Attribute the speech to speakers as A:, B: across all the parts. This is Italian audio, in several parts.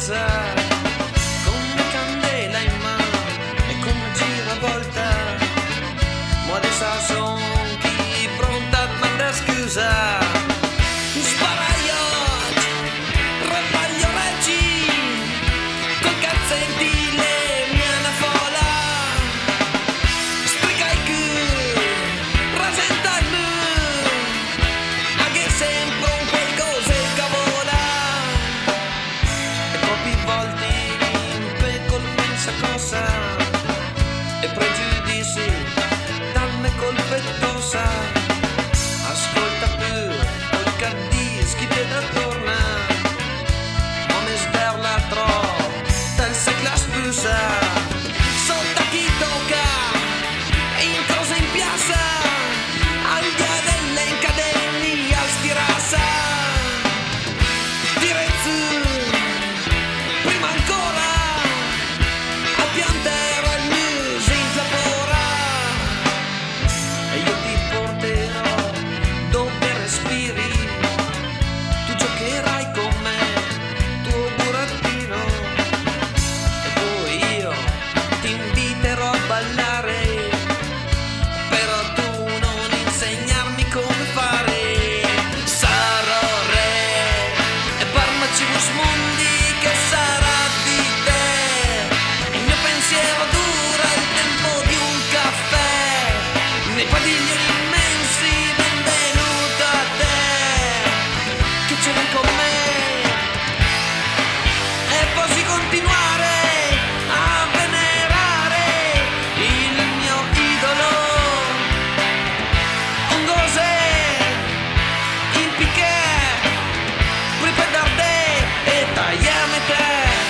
A: chiesa, con una candela in mano e con una giravolta. Ma adesso son chi pronta a mandare scusa. Sparaiot, rapaglio reggi, con cazzetti le mie una fola. Spreca il cu, rasenta il mu, anche sempre un qualcosa che vola. E pochi volti in pecol pensa cosa, e pregiudizi, danne colpettosa. Ascolta più, il cardis chi te da torna, ma mi sberla troppo, tel se la spusa. Sotto chi tocca, in cosa in piazza, al dia delle incadeni, al stirassa. Direzzu, prima ancora, al piantero il muso in flapora. E io ti porterò dove respiri, tu giocherai con me, tuo burattino. E poi io ti inviterò a ballare, però tu non insegnarmi come fare. Sarò re e parmacimus mundi, che sarà di te. Il mio pensiero dura il tempo di un caffè, nei padiglioni immensi, benvenuto a te, che ce l'hai con me. E così continuare a venerare il mio idolo, un gosè in piqué, poi per dar te e tagliarmi te.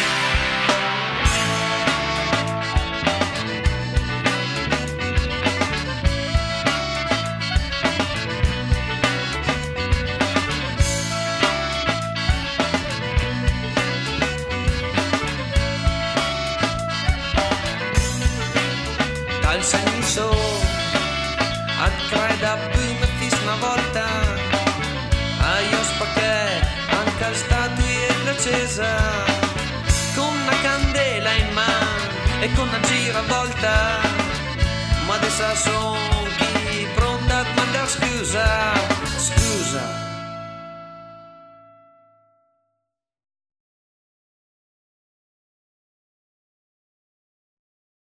A: Dal senso a creda prima fis una volta, a io spacché anche al statue l'accesa, con una candela in mano e con una giravolta. Ma adesso son chi pronta a mandare scusa, scusa.